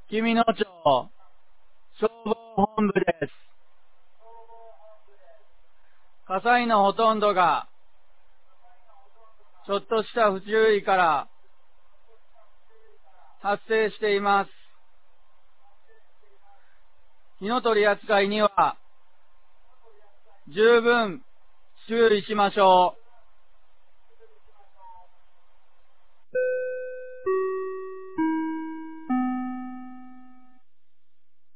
君野町消防本部です。火災のほとんどがちょっとした不注意から発生しています。火の取り扱いには十分注意しましょう。